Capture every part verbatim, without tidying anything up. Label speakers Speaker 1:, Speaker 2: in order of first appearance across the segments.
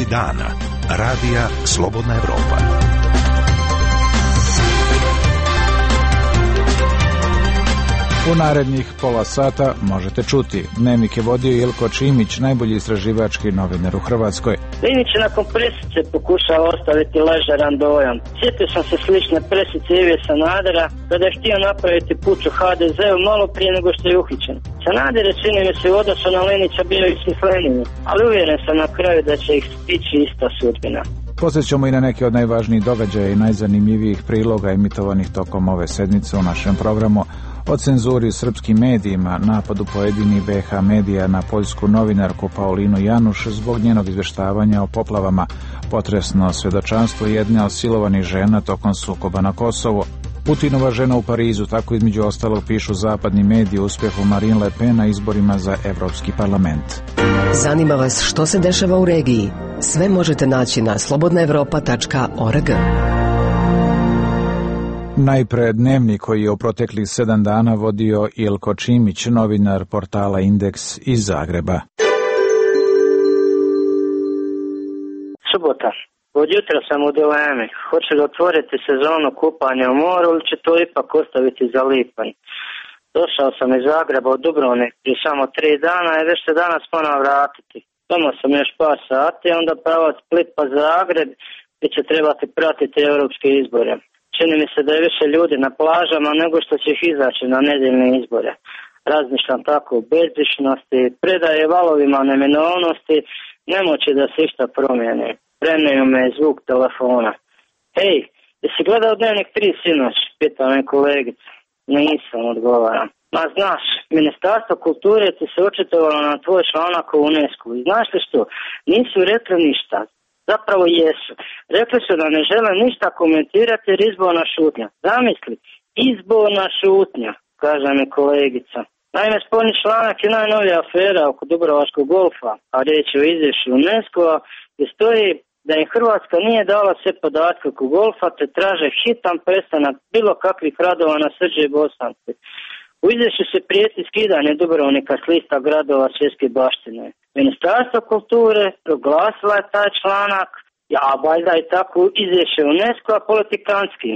Speaker 1: dana. Radija Slobodna Evropa.
Speaker 2: U narednih pola sata možete čuti. Dnevnik je vodio Ilko Čimić, najbolji istraživački novinar u Hrvatskoj.
Speaker 3: Linić je nakon presice pokušao ostaviti ležeran dojam. Sjetio sam se slične presice Ive Sanadera kada je htio napraviti puč u ha de zeu malo prije nego što je uhićen. Sanader je, čini mi se, u odnosu na Linića bio i smisleniji, ali uvjeren sam na kraju da će ih stići ista sudbina.
Speaker 2: Posjećamo i na neke od najvažnijih događaja i najzanimljivijih priloga emitovanih tokom ove sedmice u našem programu. Od cenzuri u srpskim medijima, napadu pojedinih be ha medija na poljsku novinarku Paulinu Januš zbog njenog izvještavanja o poplavama, potresno svjedočanstvo jedne od silovanih žena tokom sukoba na Kosovu. Putinova žena u Parizu, tako između ostalog pišu zapadni mediji o uspjehu Marine Le Pen na izborima za Evropski parlament.
Speaker 4: Zanima vas što se dešava u regiji? Sve možete naći na slobodna evropa tačka org.
Speaker 2: Najpre dnevnik koji je u proteklih sedam dana vodio Ilko Čimić, novinar portala Indeks iz Zagreba.
Speaker 3: Subota. Od jutra sam u dilemi. Hoće li otvoriti sezonu kupanja u moru ili će to ipak ostaviti za lipanj? Došao sam iz Zagreba u Dubrovnik prije samo tri dana i već se danas moram vratiti. Doma sam još par sati, onda pravac Split pa Zagreb gdje će trebati pratiti europske izbore. Čini mi se da je više ljudi na plažama nego što će ih izaći na nedeljne izbore. Razmišljam tako u bezdišnosti, predaje valovima neminovnosti, nemoći da se išta promijeni. Prenio me zvuk telefona. Hej, jesi gledao Dnevnik tri sinoć? Pita me kolegica. Nisam, odgovaram. Ma znaš, Ministarstvo kulture ti se očitovalo na tvoj članak u UNESCO. I znaš li što? Nisu rekli ništa. Zapravo jesu. Rekli su da ne žele ništa komentirati jer izborna šutnja. Zamisli, izborna šutnja, kaže mi kolegica. Naime, sporni članak je najnovija afera oko Dubrovačkog golfa, a riječ je o izvješću UNESCO-a gdje stoji da im Hrvatska nije dala sve podatke oko golfa te traže hitan prestanak bilo kakvih radova na Srđe i Bosanci. U izvješću se prijeti skidanje Dubrovnika s lista gradova svjetske baštine. Ministarstvo kulture proglasila je taj članak, ja valjda i tako izvješće UNESCO-a politikanskim.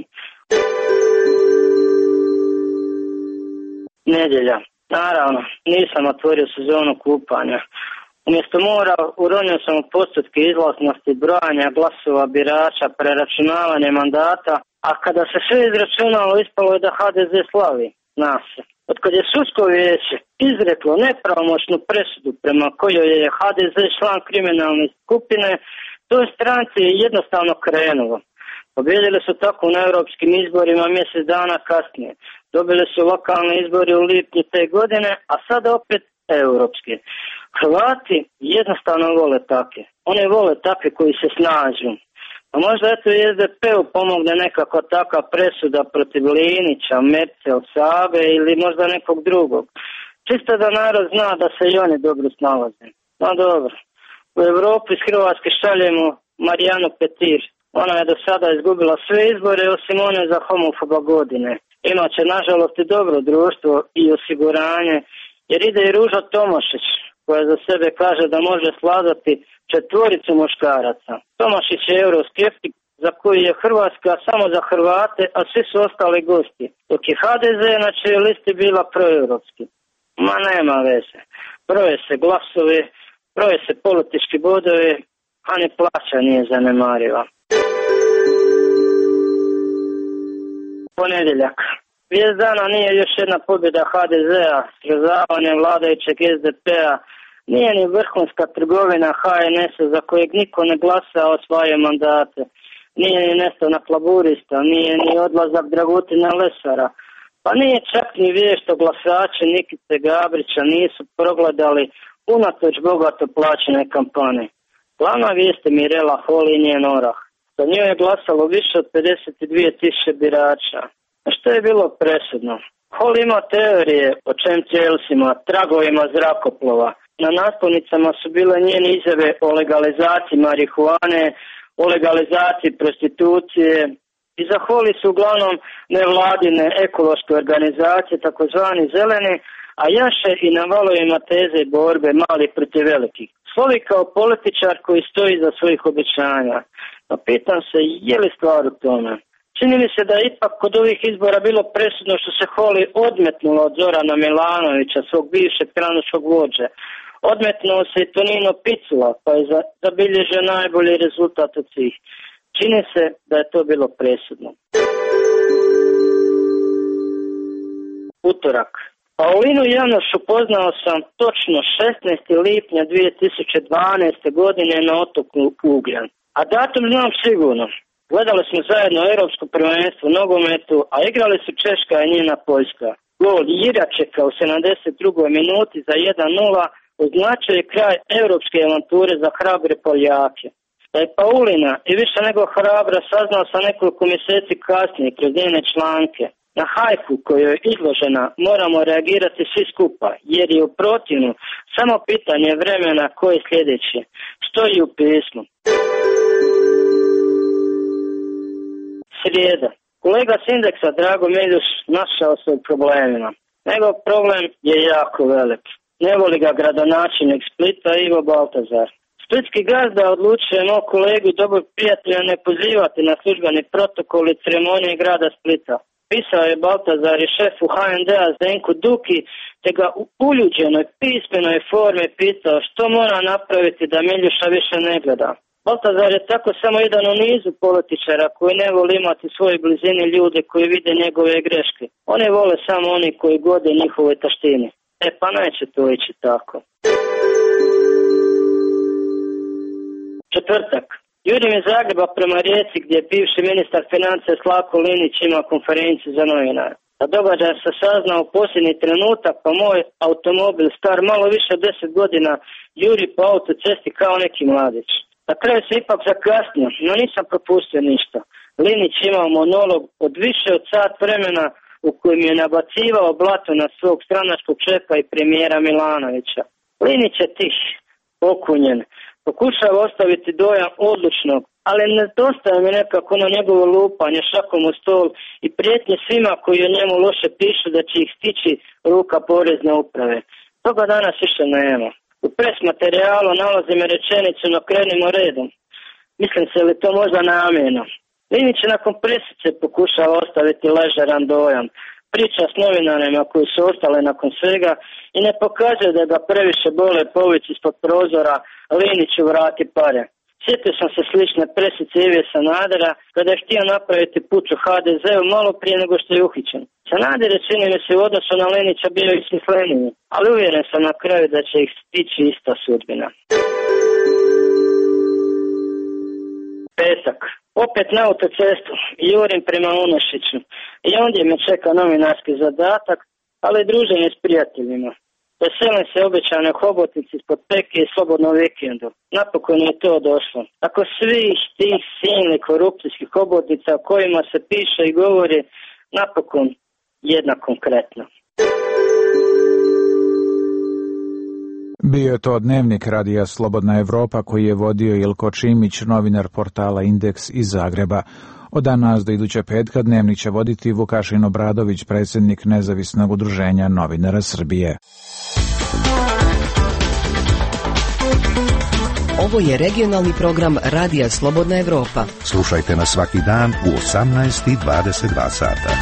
Speaker 3: Nedjelja. Naravno, nisam otvorio sezonu kupanja. Umjesto mora uronio sam u postotke izlaznosti, brojanja glasova birača, preračunavanje mandata, a kada se sve izračunalo ispalo je da ha de ze slavi, zna se. Otkad je sudsko vijeće izreklo nepravomoćnu presudu prema kojoj je ha de ze član kriminalne skupine, toj stranci je jednostavno krenulo. Pobjedili su tako na europskim izborima mjesec dana kasnije. Dobili su lokalne izbori u lipnju te godine, a sada opet europski. Hrvati jednostavno vole takve. Oni vole takve koji se snažu. A možda eto i es de pe-u pomogne nekakva takva presuda protiv Linića, Mercel, Sabe ili možda nekog drugog. Čisto da narod zna da se i oni dobro snalaze. No dobro. U Europu iz Hrvatske šaljemo Marijanu Petir. Ona je do sada izgubila sve izbore osim one za homofoba godine. Imaće nažalost i dobro društvo i osiguranje jer ide i Ruža Tomašić koja za sebe kaže da može slazati četvoricu muškaraca. Tomašić je euroskeptik za koji je Hrvatska samo za Hrvate, a svi su ostali gosti. Dok je ha de ze na čijoj listi bila proeuropski. Ma nema veze. Broje se glasovi, broje se politički bodovi, a ni plaća nije zanemariva. Ponedjeljak. Vijest dana nije još jedna pobjeda ha de zea, srezavanjem vladajućeg es de pe-a, nije ni vrhunska trgovina ha en es-a za kojeg niko ne glasa o svoje mandate, nije ni nestanak laburista, nije ni odlazak Dragutina Lesara, pa nije čak ni vijest što glasači Nikice Gabrića nisu progledali unatoč bogato plaćene kampanje. Glavna vijest je Mirela Holy i njen orah. Za nju je glasalo više od pedeset dvije tisuće birača. A što je bilo presudno? Holy ima teorije o chemtrailsima, tragovima zrakoplova. Na naslovnicama su bile njene izjave o legalizaciji marihuane, o legalizaciji prostitucije. Iza Holy su uglavnom nevladine ekološke organizacije, takozvani zeleni, a jaše i na valovima teze borbe malih protiv velikih. Slovi kao političar koji stoji za svojih obećanja. No pitam se, je li stvar u tome? Čini mi se da je ipak kod ovih izbora bilo presudno što se Holy odmetnulo od Zorana Milanovića, svog bivšeg stranačkog vođe. Odmetnuo se i Tonino Picula, pa je zabilježio najbolji rezultat od svih. Čini se da je to bilo presudno. Utorak. Paulinu Janoš upoznao sam točno šesnaestog lipnja dvije tisuće dvanaeste. godine na otoku Ugljan. A datum znam sigurno. Gledali smo zajedno europsko prvenstvo u nogometu, a igrali su Češka i njena Poljska. Gol Iračeka u sedamdeset drugoj minuti za jedan nula označio je kraj europske avanture za hrabre Poljake. Da je Paulina i više nego hrabra saznao sa nekoliko mjeseci kasnije kroz njene članke. Na hajku koju je izložena moramo reagirati svi skupa, jer je u protivnu samo pitanje vremena koje je sljedeće. Stoji u pismu. Srijeda. Kolega s Indeksa Drago Miljuš našao se u problemima. Njegov problem je jako velik. Ne voli ga gradonačelnik Splita Ivo Baltazar. Splitski gazda odlučuje mog kolegu dobrog prijatelja ne pozivati na službeni protokol i ceremonije grada Splita. Pisao je Baltazar i šefu ha en de a Zdenku Duki, te ga u uljuđenoj pismenoj formi pitao što mora napraviti da Miljuša više ne gleda. Baltazar je tako samo jedan u nizu političara koji ne voli imati u svojoj blizini ljude koji vide njegove greške. Oni vole samo oni koji gode njihovoj taštini. E pa neće to ići tako. Četvrtak. Jurim iz Zagreba prema Rijeci gdje je bivši ministar financija Slavko Linić imao konferenciju za novinare. A događaj se saznao u posljednji trenutak, pa moj automobil star malo više od deset godina juri po autocesti kao neki mladić. Na kraju se ipak zakasnio, no nisam propustio ništa. Linić imao monolog od više od sat vremena u kojem je nabacivao blato na svog stranačkog šefa i premijera Milanovića. Linić je tih, okunjen, pokušava ostaviti dojam odlučnog, ali nedostaje mi nekako na njegovo lupanje šakom u stol i prijetnje svima koji o njemu loše pišu da će ih stići ruka porezne uprave. Toga danas više nema. U pres materijalu nalazim rečenicu no krenimo redom. Mislim se li to možda namjerno. Linić je nakon presice pokušava ostaviti ležeran dojam. Priča s novinarima koji su ostale nakon svega i ne pokazuje da ga previše bole povići ispod prozora, Liniću vrati pare. Sjetio sam se slične presice Ive Sanadera kada je htio napraviti puč u ha de zeu malo prije nego što je uhićen. Sanader je čini mi se u odnosu na Linića bio i smisleniji, ali uvjeren sam na kraju da će ih stići ista sudbina. Petak. Opet na autocestu, jurim prema Unešiću i ondje me čeka novinarski zadatak, ali druženje s prijateljima. Veselim se obećane hobotnici ispod peke i slobodnom vikendu. Napokon je to došlo. Ako svih tih silnih korupcijskih hobotnica o kojima se piše i govori, napokon jedna konkretna.
Speaker 2: Bio je to dnevnik radija Slobodna Evropa koji je vodio Ilko Čimić, novinar portala Indeks iz Zagreba. Od danas do iduće petka dnevnik će voditi Vukašin Obradović, predsjednik Nezavisnog udruženja novinara Srbije.
Speaker 4: Ovo je regionalni program Radija Slobodna Evropa.
Speaker 1: Slušajte nas svaki dan u osamnaest i dvadeset dva sata.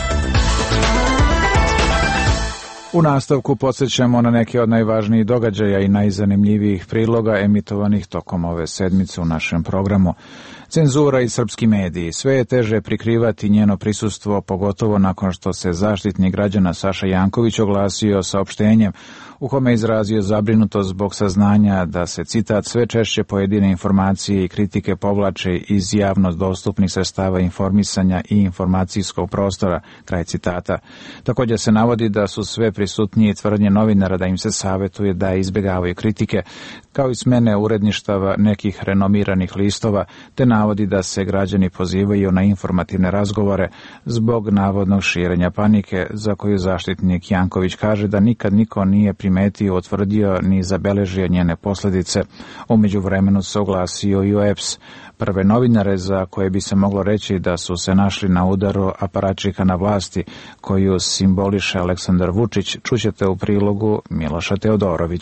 Speaker 2: U nastavku podsjećamo na neke od najvažnijih događaja i najzanimljivijih priloga emitovanih tokom ove sedmice u našem programu. Cenzura i srpski mediji. Sve je teže prikrivati njeno prisustvo, pogotovo nakon što se zaštitnik građana Saša Janković oglasio saopštenjem u kome je izrazio zabrinutost zbog saznanja da se, citat, sve češće pojedine informacije i kritike povlače iz javno dostupnih sredstava informisanja i informacijskog prostora, kraj citata. Također se navodi da su sve prisutnije tvrdnje novinara da im se savjetuje da izbjegavaju kritike, kao i smene uredništava nekih renomiranih listova, te navodi da se građani pozivaju na informativne razgovore zbog navodnog širenja panike, za koju zaštitnik Janković kaže da nikad niko nije primetio, utvrdio ni zabeležio njene posljedice. U međuvremenu se oglasio i o e pe es. Prve novinare za koje bi se moglo reći da su se našli na udaru aparačika na vlasti koju simboliše Aleksandar Vučić čućete u prilogu Miloša Teodorovića.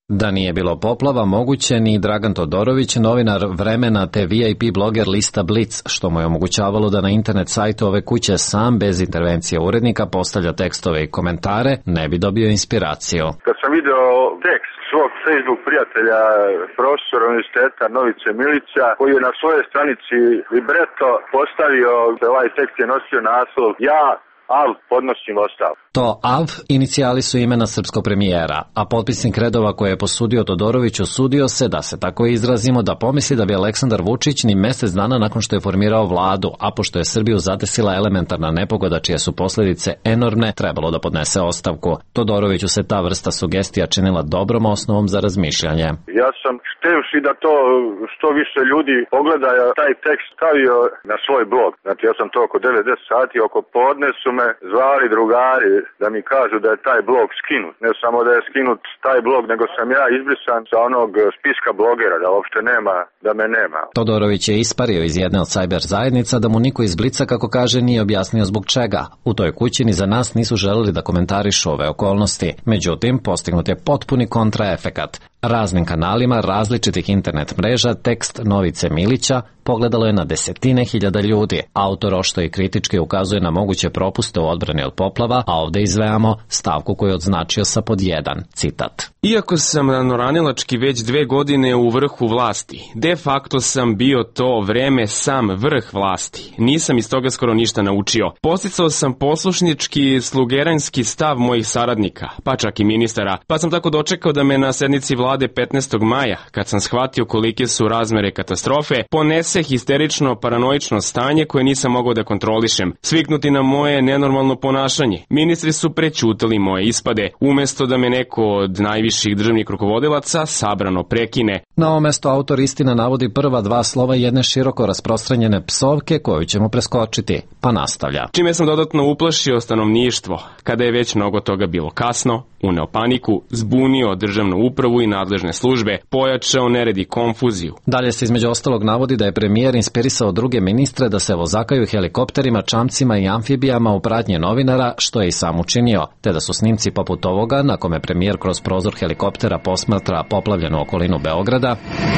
Speaker 5: Da nije bilo poplava, moguće ni Dragan Todorović, novinar Vremena te V I P bloger lista Blic, što mu je omogućavalo da na internet sajtu ove kuće sam, bez intervencije urednika, postavlja tekstove i komentare, ne bi dobio inspiraciju.
Speaker 6: Kad sam video tekst svog Facebook prijatelja, profesora univerziteta Novice Milića, koji je na svojoj stranici Libreto postavio, ovaj tekst je nosio naslov Ja, Al, podnosim ostavku.
Speaker 5: To A V inicijali su imena srpskog premijera, a potpisnik redova koje je posudio Todorović osudio se, da se tako izrazimo, da pomisli da bi Aleksandar Vučić ni mesec dana nakon što je formirao vladu, a pošto je Srbiju zatesila elementarna nepogoda čije su posljedice enormne, trebalo da podnese ostavku. Todoroviću se ta vrsta sugestija činila dobrom osnovom za razmišljanje.
Speaker 6: Ja sam števši da to što više ljudi pogleda, taj tekst stavio na svoj blog. Znači ja sam to oko devet sati, oko podne su me zvali drugari da mi kažu da je taj blog skinut. Ne samo da je skinut taj blog, nego sam ja izbrisan sa onog spiska blogera, da uopšte nema, da me nema.
Speaker 5: Todorović je ispario iz jedne od sajber zajednica, da mu niko iz Blica, kako kaže, nije objasnio zbog čega. U toj kući ni za nas nisu želeli da komentarišu ove okolnosti. Međutim, postignut je potpuni kontraefekat. Raznim kanalima različitih internet mreža tekst Novice Milića pogledalo je na desetine hiljada ljudi. Autor ošto i kritički ukazuje na moguće propuste u odbrani od poplava, a ovde izvejamo stavku koju je odznačio sa pod jedan, citat.
Speaker 7: Iako sam ranoranilački već dve godine u vrhu vlasti, de facto sam bio to vreme sam vrh vlasti. Nisam iz toga skoro ništa naučio. Posticao sam poslušnički slugeranski stav mojih saradnika, pa čak i ministara, pa sam tako dočekao da me na sednici vlade petnaestog maja, kad sam shvatio kolike su razmere katastrofe, ponese histerično paranoično stanje koje nisam mogao da kontrolišem, sviknuti na moje nenormalno ponašanje. Ministri su prećutali moje ispade, umesto da me neko od najviših državnih rukovodilaca sabrano prekine.
Speaker 5: Na ovo mesto autor istina navodi prva dva slova jedne široko rasprostranjene psovke koju ćemo preskočiti, pa nastavlja.
Speaker 7: Čime sam dodatno uplašio stanovništvo, kada je već mnogo toga bilo kasno, uneo paniku, zbunio državnu upravu i nadležne službe, pojačao nered i konfuziju.
Speaker 5: Dalje se između ostalog navodi da je premijer inspirisao druge ministre da se vozakaju helikopterima, čamcima i amfibijama u pratnji novinara, što je i sam učinio, te da su snimci poput ovoga, na kome premijer kroz prozor helikoptera posmatra poplavljenu okolinu Beograda,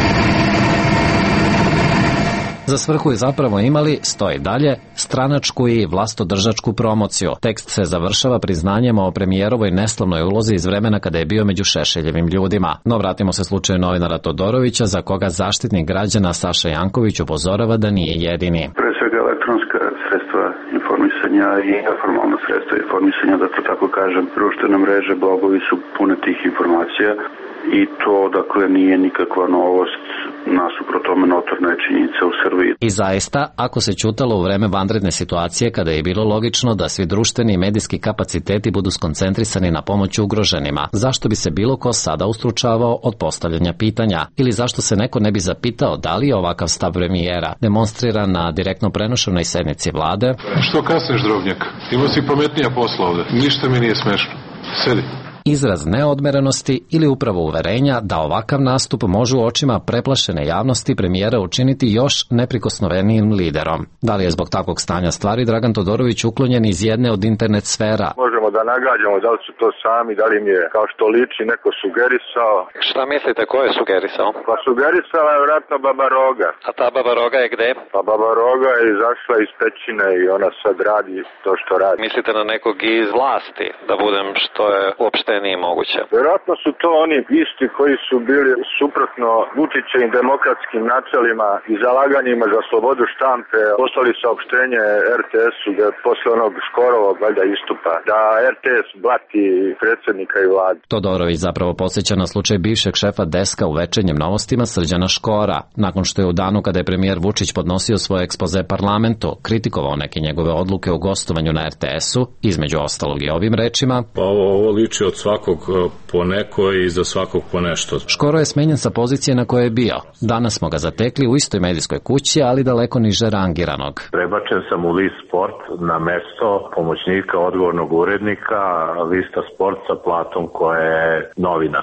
Speaker 5: za svrhu je zapravo imali, stoji dalje, stranačku i vlastodržačku promociju. Tekst se završava priznanjem o premijerovoj neslavnoj ulozi iz vremena kada je bio među Šešeljevim ljudima. No vratimo se slučaju novinara Todorovića, za koga zaštitnik građana Saša Janković upozorava da nije jedini.
Speaker 8: Pre svega elektronska sredstva informisanja i neformalna sredstva informisanja, da to tako kažem, društvene mreže, blogovi su pune tih informacija i to, dakle, nije nikakva novost. Nasuprot tome notorna je činjenica u Srbiji.
Speaker 5: I zaista, ako se ćutalo u vreme vanredne situacije kada je bilo logično da svi društveni i medijski kapaciteti budu skoncentrisani na pomoć ugroženima, zašto bi se bilo ko sada ustručavao od postavljanja pitanja? Ili zašto se neko ne bi zapitao da li je ovakav stav premijera demonstriran na direktno prenošenoj sednici vlade?
Speaker 9: Što kasneš, drobnjak? Imao si pametnija posla ovde. Ništa mi nije smešno. Sedi.
Speaker 5: Izraz neodmerenosti ili upravo uverenja da ovakav nastup može u očima preplašene javnosti premijera učiniti još neprikosnovenijim liderom. Da li je zbog takvog stanja stvari Dragan Todorović uklonjen iz jedne od internet sfera?
Speaker 6: Možemo da nagađamo da li su to sami, da li im je, kao što liči, neko sugerisao.
Speaker 10: Šta mislite, ko je sugerisao?
Speaker 6: Pa sugerisala je vratno Baba Roga.
Speaker 10: A ta Baba Roga je gde?
Speaker 6: Pa Baba Roga je izašla iz pećine i ona sad radi to što radi.
Speaker 10: Mislite na nekog iz vlasti, da budem što je uopšte nije moguće?
Speaker 6: Vjerojatno su to oni isti koji su bili suprotno Vučićevim demokratskim načelima i zalaganjima za slobodu štampe poslali saopštenje er te esu da posle onog Škorovog valjda istupa da er te es blati predsjednika i vladu.
Speaker 5: Todorović zapravo podsjeća na slučaj bivšeg šefa deska u Večernjim novostima Srđana Škora, nakon što je u danu kada je premijer Vučić podnosio svoje ekspoze parlamentu kritikovao neke njegove odluke o gostovanju na er te esu, između ostalog i ovim rečima:
Speaker 11: Pa ovo, ovo liči od svakog po neko i za svakog po nešto.
Speaker 5: Škoro je smenjen sa pozicije na kojoj je bio. Danas smo ga zatekli u istoj medijskoj kući, ali daleko niže rangiranog.
Speaker 12: Prebačen sam u list sport na mesto pomoćnika odgovornog urednika, lista sport sa platom koja je novinarska.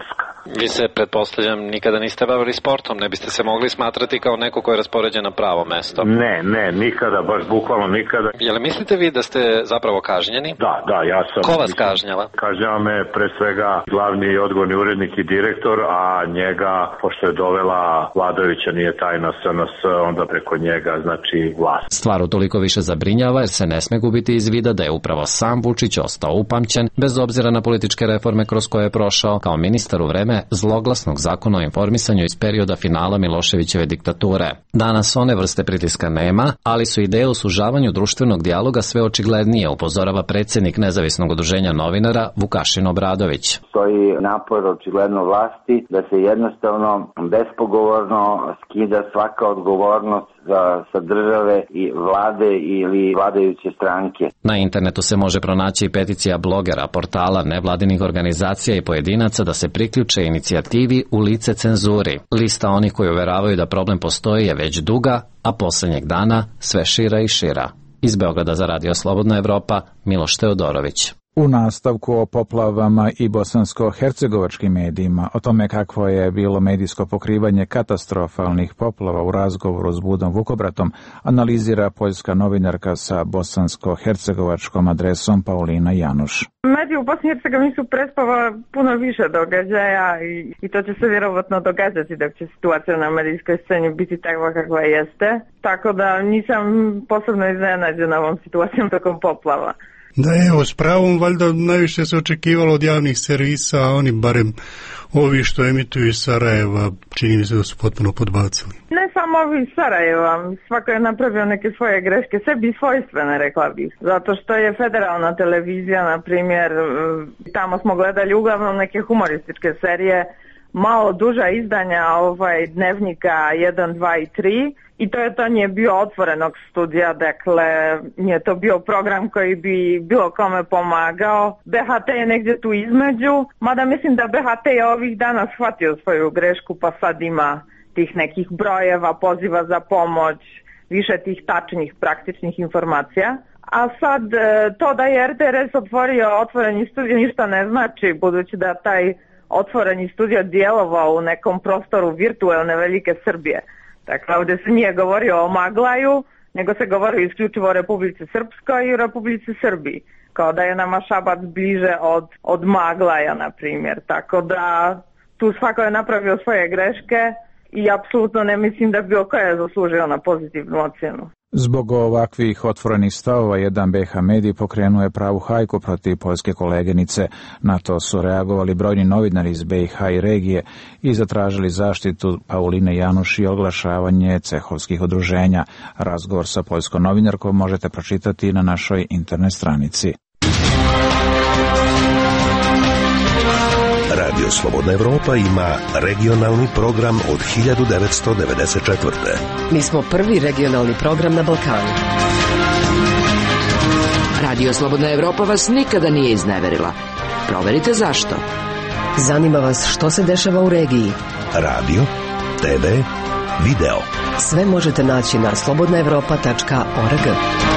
Speaker 10: Vi se, pretpostavljam, nikada niste bavili sportom, ne biste se mogli smatrati kao neko ko je raspoređen na pravo mesto?
Speaker 12: Ne, ne, nikada, baš bukvalno nikada.
Speaker 10: Jel mislite vi da ste zapravo kažnjeni?
Speaker 12: Da, da, ja sam.
Speaker 10: Ko vas kažnjava?
Speaker 12: Kažnjava me pre svega glavni i odgovorni urednik i direktor, a njega, pošto je dovela vladajuća, nije tajna S N S, onda preko njega, znači vlast.
Speaker 5: Stvar utoliko više zabrinjava jer se ne sme gubiti iz vida da je upravo sam Vučić ostao upamćen, bez obzira na političke reforme kroz koje je prošao, kao ministar u vreme zloglasnog zakona o informisanju iz perioda finala Miloševićeve diktature. Danas one vrste pritiska nema, ali su ideje o sužavanju društvenog dijaloga sve očiglednije, upozorava predsjednik Nezavisnog udruženja novinara Vukašin Obradović.
Speaker 13: Stoji napor očigledno vlasti da se jednostavno bespogovorno skida svaka odgovornost za, sa države i vlade ili vladajuće stranke.
Speaker 5: Na internetu se može pronaći i peticija blogera, portala, nevladinih organizacija i pojedinaca da se priključe inicijativi U lice cenzuri. Lista onih koji uveravaju da problem postoji je već duga, a posljednjeg dana sve šira i šira. Iz Beograda za Radio Slobodna Evropa, Miloš Teodorović.
Speaker 2: U nastavku o poplavama i bosansko-hercegovačkim medijima, o tome kakvo je bilo medijsko pokrivanje katastrofalnih poplava u razgovoru s Budom Vukobratom, analizira poljska novinarka sa bosansko-hercegovačkom adresom Paulina Januš.
Speaker 14: Mediji u Bosni i Hercegovini su prespava puno više događaja i, i to će se vjerovatno događati dok će situacija na medijskoj sceni biti takva kakva jeste. Tako da nisam posebno iznenađena ovom situacijom tokom poplava.
Speaker 15: Da, evo, s pravom, valjda najviše se očekivalo od javnih servisa, a oni barem ovi što emituju iz Sarajeva, čini mi se da su potpuno podbacili.
Speaker 14: Ne samo ovi iz Sarajeva, svako je napravio neke svoje greške, sebi svojstvene, rekla bih. Zato što je federalna televizija, na primjer, tamo smo gledali uglavnom neke humorističke serije, malo duža izdanja ovaj dnevnika jedan, dva i tri i to je to nije bio otvorenog studija, dakle nije to bio program koji bi bilo kome pomagao. B H T je negdje tu između, mada mislim da B H T je ovih dana shvatio svoju grešku pa sad ima tih nekih brojeva, poziva za pomoć, više tih tačnih praktičnih informacija. A sad to da je R T R S otvorio otvoreni studio ništa ne znači, budući da taj otvoreni studio djelovao u nekom prostoru virtualne velike Srbije. Dakle, ovdje se nije govorio o Maglaju, nego se govori isključivo o Republici Srpskoj i o Republici Srbiji. Kao da je nama Šabac bliže od, od Maglaja, na primjer. Tako da tu svako je napravio svoje greške i apsolutno ne mislim da bilo ko je zaslužio na pozitivnu ocjenu.
Speaker 2: Zbog ovakvih otvorenih stavova, jedan B H medij pokrenuo je pravu hajku protiv poljske kolegenice. Na to su reagovali brojni novinari iz B i H i regije i zatražili zaštitu Pauline Januš i oglašavanje cehovskih udruženja. Razgovor sa poljskom novinarkom možete pročitati na našoj internet stranici.
Speaker 1: Radio Slobodna Evropa ima regionalni program od hiljadu devetsto devedeset četvrte.
Speaker 4: Mi smo prvi regionalni program na Balkanu.
Speaker 16: Radio Slobodna Evropa vas nikada nije izneverila. Proverite zašto.
Speaker 4: Zanima vas što se dešava u regiji.
Speaker 1: Radio, T V, video.
Speaker 4: Sve možete naći na slobodna evropa tačka org.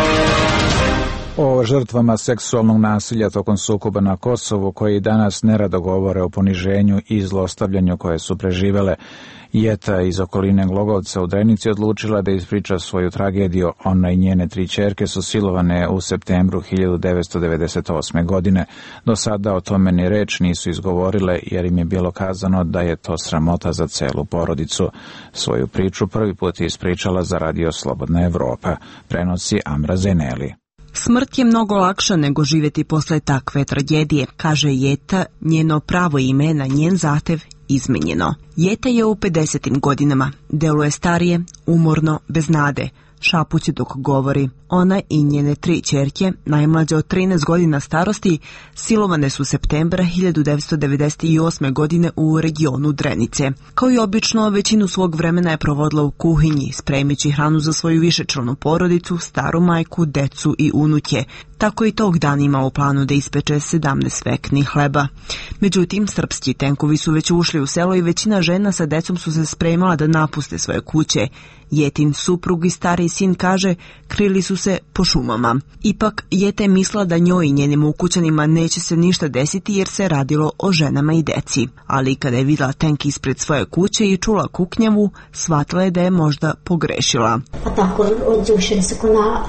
Speaker 2: O žrtvama seksualnog nasilja tokom sukoba na Kosovu, koji danas nerado govore o poniženju i zlostavljanju koje su preživele. Jeta iz okoline Glogovca u Drenici odlučila da ispriča svoju tragediju. Ona i njene tri ćerke su silovane u septembru hiljadu devetsto devedeset osme. godine. Do sada o tome ni reč nisu izgovorile jer im je bilo kazano da je to sramota za celu porodicu. Svoju priču prvi put je ispričala za Radio Slobodna Evropa. Prenosi Amra Zeneli.
Speaker 17: Smrt je mnogo lakša nego živjeti posle takve tragedije, kaže Jeta, njeno pravo ime na njen zahtev izmenjeno. Jeta je u pedesetim godinama, deluje starije, umorno, bez nade, šapuće dok govori. Ona i njene tri ćerke, najmlađe od trinaest godina starosti, silovane su septembra hiljadu devetsto devedeset osme. godine u regionu Drenice. Kao i obično, većinu svog vremena je provodila u kuhinji, spremići hranu za svoju višečlanu porodicu, staru majku, decu i unuke. Tako i tog dana imao u planu da ispeče sedamnaest veknih hleba. Međutim, srpski tenkovi su već ušli u selo i većina žena sa decom su se spremala da napuste svoje kuće. Jetin suprug i stariji sin kaže, krili su se po šumama. Ipak, Jeta je mislila da njoj i njenim ukućanima neće se ništa desiti jer se radilo o ženama i deci. Ali kada je videla tenk ispred svoje kuće i čula kuknjavu, shvatila je da je možda pogrešila.
Speaker 18: A tako, odjušili se ko na...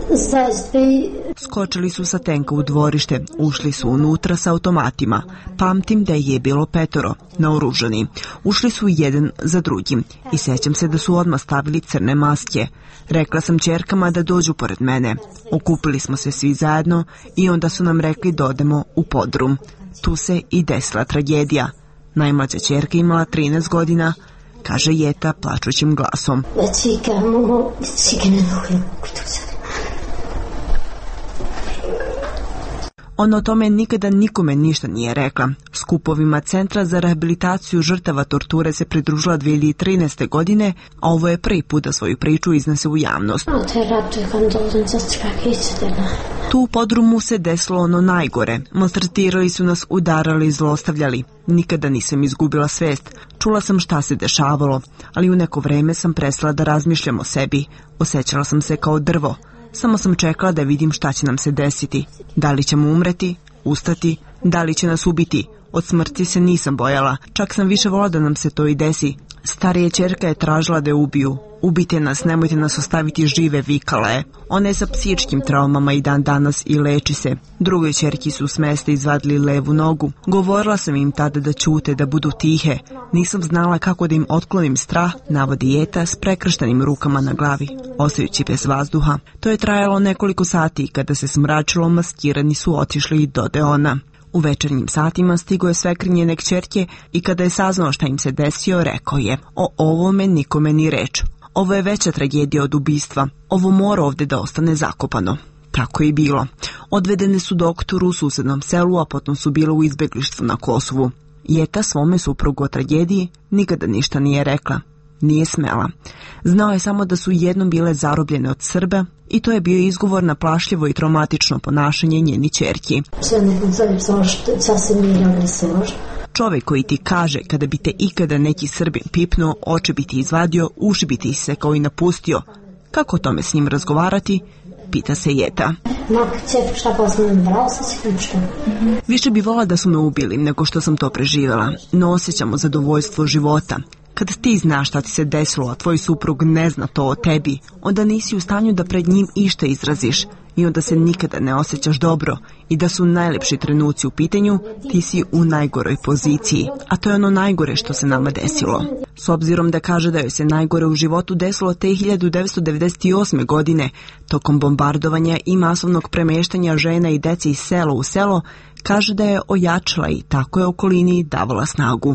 Speaker 17: Skočili su sa tenka u dvorište, ušli su unutra sa automatima. Pamtim da je bilo petoro, naoružani. Ušli su jedan za drugim i sećam se da su odmah stavili crne maske. Rekla sam ćerkama da dođu pored mene. Okupili smo se svi zajedno i onda su nam rekli da odemo u podrum. Tu se i desila tragedija. Najmlađa ćerka imala trinaest godina, kaže Jeta plačućim glasom. Ona o tome nikada nikome ništa nije rekla. Skupovima Centra za rehabilitaciju žrtava torture se pridružila dve hiljade trinaeste. godine, a ovo je prvi put da svoju priču iznese u javnost. Tu u podrumu se desilo ono najgore. Maltretirali su nas, udarali, zlostavljali. Nikada nisam izgubila svest. Čula sam šta se dešavalo, ali u neko vreme sam prestala da razmišljam o sebi. Osjećala sam se kao drvo. Samo sam čekala da vidim šta će nam se desiti. Da li ćemo umreti, ustati, da li će nas ubiti. Od smrti se nisam bojala, čak sam više volila da nam se to i desi. Starija ćerka je tražila da je ubiju. Ubite nas, nemojte nas ostaviti žive, vikala je. Ona je sa psihičkim traumama i dan danas i leči se. Drugoj ćerki su s mesta izvadili levu nogu. Govorila sam im tada da ćute, da budu tihe. Nisam znala kako da im otklonim strah, navodi Jeta s prekrštenim rukama na glavi, ostajući bez vazduha. To je trajalo nekoliko sati i kada se smračilo, maskirani su otišli i dode ona. U večernjim satima stigo je svekr njene kćerke i kada je saznao šta im se desio, rekao je: o ovome nikome ni reč. Ovo je veća tragedija od ubistva. Ovo mora ovde da ostane zakopano. Tako je i bilo. Odvedene su doktoru u susednom selu, a potom su bile u izbeglištvu na Kosovu. Jeta svome suprugu o tragediji nikada ništa nije rekla. Nije smela. Znao je samo da su jednom bile zarobljene od Srba i to je bio izgovor na plašljivo i traumatično ponašanje njeni ćerki. Čovjek koji ti kaže kada bi te ikada neki Srbin pipnuo, oči bi ti izvadio, uši bi ti isekao i napustio. Kako o tome s njim razgovarati? Pita se Jeta. Više bi volila da su me ubili nego što sam to preživjela, no osjećamo zadovoljstvo života. Kad ti znaš šta ti se desilo, a tvoj suprug ne zna to o tebi, onda nisi u stanju da pred njim išta izraziš i onda se nikada ne osjećaš dobro i da su najlepši trenuci u pitanju, ti si u najgoroj poziciji, a to je ono najgore što se nama desilo. S obzirom da kaže da joj se najgore u životu desilo te hiljadu devetsto devedeset osme. godine, tokom bombardovanja i masovnog premeštanja žena i dece iz sela u selo, kaže da je ojačala i tako je okolini davala snagu.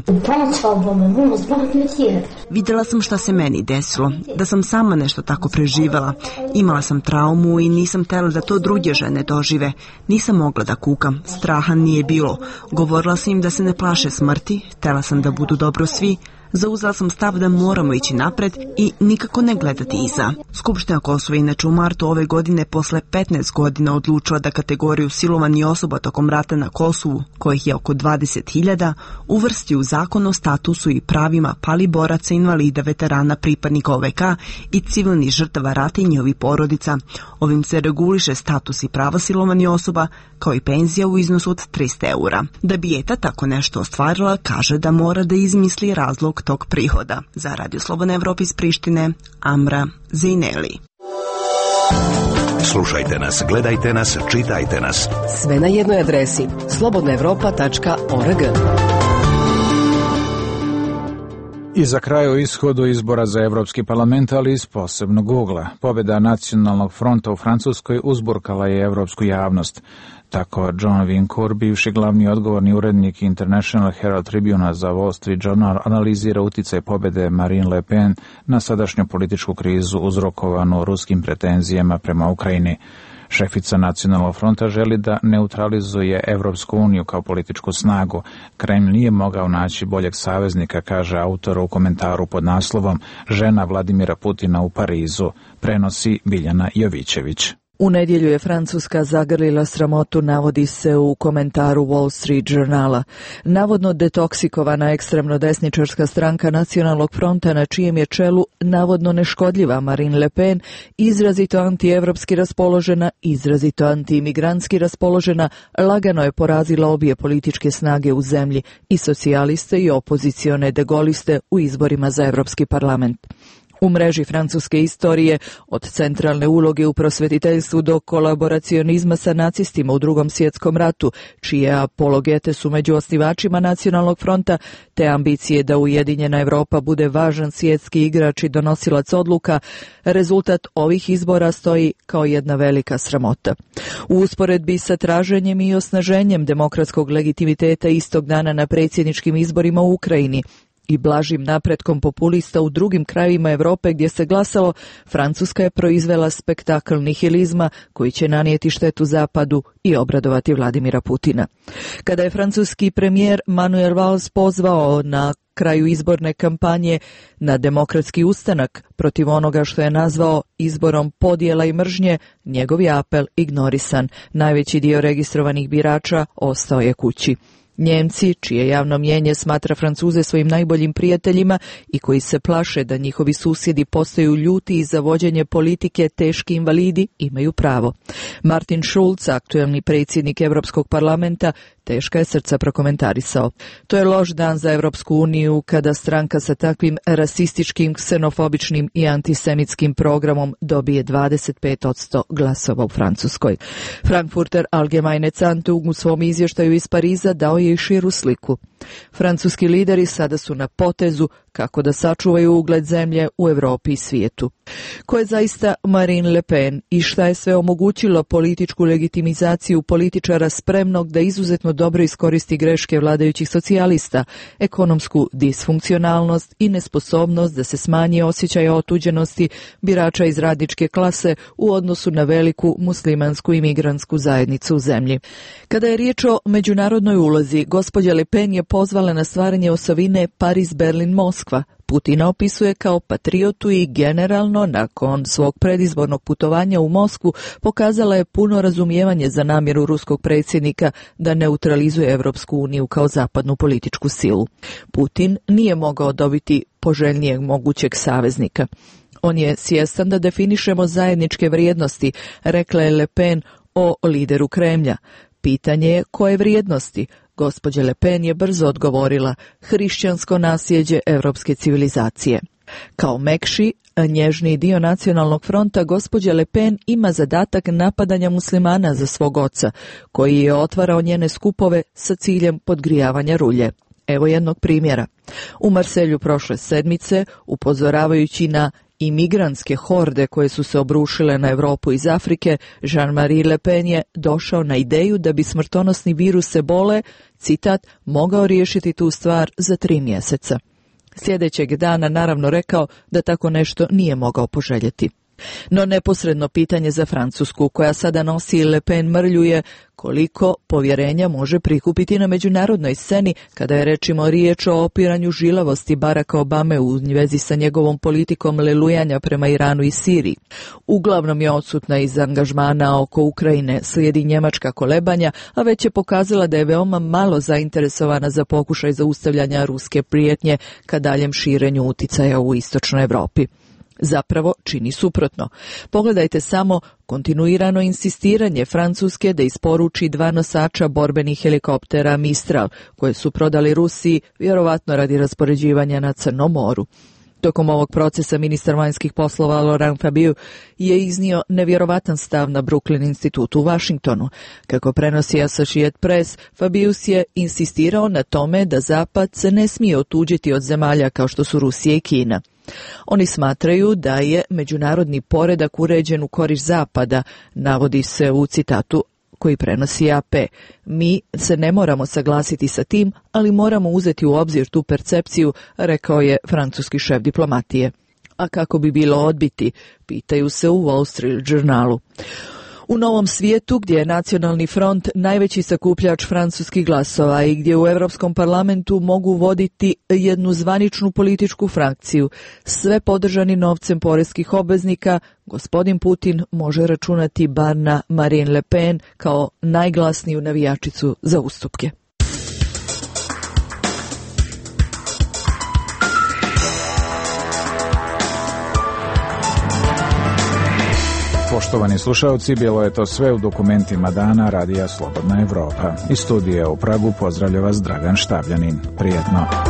Speaker 17: Vidjela sam šta se meni desilo, da sam sama nešto tako preživela. Imala sam traumu i nisam htjela da to druge žene dožive. Nisam mogla da kukam, straha nije bilo. Govorila sam im da se ne plaše smrti, htjela sam da budu dobro svi. Zauzela sam stav da moramo ići napred i nikako ne gledati iza. Skupština Kosova inače u martu ove godine posle petnaest godina odlučila da kategoriju silovani osoba tokom rata na Kosovu, kojih je oko dvadeset hiljada, uvrsti u zakon o statusu i pravima pali boraca, invalida, veterana, pripadnika O V K i civilnih žrtava rata i njihovih porodica. Ovim se reguliše status i prava silovani osoba, kao i penzija u iznosu od trista eura. Da bi Jeta tako nešto ostvarila, kaže da mora da izmisli razlog tog prihoda. Za Radio Slobodna Evropa iz Prištine, Amra Zejneli.
Speaker 1: Slušajte nas, gledajte nas, čitajte nas.
Speaker 4: Sve na jednoj adresi slobodna evropa tačka org.
Speaker 2: I za kraj o ishodu izbora za Evropski parlament, ali iz posebnog ugla. Pobjeda Nacionalnog fronta u Francuskoj uzburkala je evropsku javnost. Tako John Vincourt, bivši glavni odgovorni urednik International Herald Tribuna za Wall Street Journal, analizira uticaj pobjede Marine Le Pen na sadašnju političku krizu uzrokovanu ruskim pretenzijama prema Ukrajini. Šefica Nacionalnog fronta želi da neutralizuje Evropsku uniju kao političku snagu. Kreml nije mogao naći boljeg saveznika, kaže autor u komentaru pod naslovom Žena Vladimira Putina u Parizu, prenosi Biljana Jovićević.
Speaker 19: U nedjelju je Francuska zagrlila sramotu, navodi se u komentaru Wall Street Journala. Navodno detoksikovana ekstremno desničarska stranka Nacionalnog fronta, na čijem je čelu navodno neškodljiva Marine Le Pen, izrazito antievropski raspoložena, izrazito antiimigrantski raspoložena, lagano je porazila obje političke snage u zemlji, i socijaliste i opozicione degoliste u izborima za Evropski parlament. U mreži francuske istorije, od centralne uloge u prosvetiteljstvu do kolaboracionizma sa nacistima u Drugom svjetskom ratu, čije apologete su među osnivačima Nacionalnog fronta, te ambicije da Ujedinjena Evropa bude važan svjetski igrač i donosilac odluka, rezultat ovih izbora stoji kao jedna velika sramota. U usporedbi sa traženjem i osnaženjem demokratskog legitimiteta istog dana na predsjedničkim izborima u Ukrajini i blažim napretkom populista u drugim krajevima Europe gdje se glasalo, Francuska je proizvela spektakl nihilizma koji će nanijeti štetu Zapadu i obradovati Vladimira Putina. Kada je francuski premijer Manuel Valls pozvao na kraju izborne kampanje na demokratski ustanak protiv onoga što je nazvao izborom podjela i mržnje, njegov je apel ignorisan. Najveći dio registrovanih birača ostao je kući. Njemci, čije javno mnijenje smatra Francuze svojim najboljim prijateljima i koji se plaše da njihovi susjedi postaju ljuti i za vođenje politike teški invalidi, imaju pravo. Martin Schulz, aktuelni predsjednik Europskog parlamenta, teška je srca prokomentarisao. To je loš dan za Europsku uniju kada stranka sa takvim rasističkim, ksenofobičnim i antisemitskim programom dobije dvadeset pet posto glasova u Francuskoj. Frankfurter Allgemeine Zeitung u svom izvještaju iz Pariza dao je i širu sliku. Francuski lideri sada su na potezu kako da sačuvaju ugled zemlje u Europi i svijetu. Ko je zaista Marine Le Pen i šta je sve omogućilo političku legitimizaciju političara spremnog da izuzetno dobro iskoristi greške vladajućih socijalista, ekonomsku disfunkcionalnost i nesposobnost da se smanji osjećaj otuđenosti birača iz radničke klase u odnosu na veliku muslimansku imigrantsku zajednicu u zemlji. Kada je riječ o međunarodnoj ulozi, gospođa Le Pen je pozvala na stvaranje osovine Paris-Berlin-Moskva. Putina opisuje kao patriotu i generalno, nakon svog predizbornog putovanja u Moskvu, pokazala je puno razumijevanje za namjeru ruskog predsjednika da neutralizuje Evropsku uniju kao zapadnu političku silu. Putin nije mogao dobiti poželjnijeg mogućeg saveznika. On je svjestan da definišemo zajedničke vrijednosti, rekla je Le Pen o lideru Kremlja. Pitanje je koje vrijednosti? Gospođa Le Pen je brzo odgovorila: hrišćansko nasljeđe europske civilizacije. Kao mekši, nježniji dio Nacionalnog fronta, gospođa Le Pen ima zadatak napadanja muslimana za svog oca, koji je otvarao njene skupove sa ciljem podgrijavanja rulje. Evo jednog primjera. U Marselju prošle sedmice, upozoravajući na imigrantske horde koje su se obrušile na Europu iz Afrike, Jean-Marie Le Pen je došao na ideju da bi smrtonosni virus ebole, citat, mogao riješiti tu stvar za tri mjeseca. Sljedećeg dana naravno rekao da tako nešto nije mogao poželjeti. No neposredno pitanje za Francusku, koja sada nosi Le Pen mrlju, je koliko povjerenja može prikupiti na međunarodnoj sceni kada je rečimo riječ o opiranju žilavosti Baracka Obame u vezi sa njegovom politikom lelujanja prema Iranu i Siriji. Uglavnom je odsutna iz angažmana oko Ukrajine, slijedi njemačka kolebanja, a već je pokazala da je veoma malo zainteresovana za pokušaj zaustavljanja ruske prijetnje ka daljem širenju uticaja u istočnoj Europi. Zapravo čini suprotno. Pogledajte samo kontinuirano insistiranje Francuske da isporuči dva nosača borbenih helikoptera Mistral, koje su prodali Rusiji, vjerovatno radi raspoređivanja na Crnom moru. Tokom ovog procesa ministar vanjskih poslova Laurent Fabius je iznio nevjerovatan stav na Brooklyn institutu u Washingtonu. Kako prenosi Associated Press, Fabius je insistirao na tome da Zapad se ne smije otuđiti od zemalja kao što su Rusija i Kina. Oni smatraju da je međunarodni poredak uređen u korist Zapada, navodi se u citatu koji prenosi A P. Mi se ne moramo saglasiti sa tim, ali moramo uzeti u obzir tu percepciju, rekao je francuski šef diplomatije. A kako bi bilo odbiti, pitaju se u Wall Street Journalu. U Novom svijetu, gdje je Nacionalni front najveći sakupljač francuskih glasova i gdje u Europskom parlamentu mogu voditi jednu zvaničnu političku frakciju, sve podržani novcem poreskih obveznika, gospodin Putin može računati bar na Marine Le Pen kao najglasniju navijačicu za ustupke.
Speaker 2: Poštovani slušalci, bilo je to sve u dokumentima dana Radija Slobodna Evropa. Iz studija u Pragu pozdravlja vas Dragan Štavljanin. Prijetno.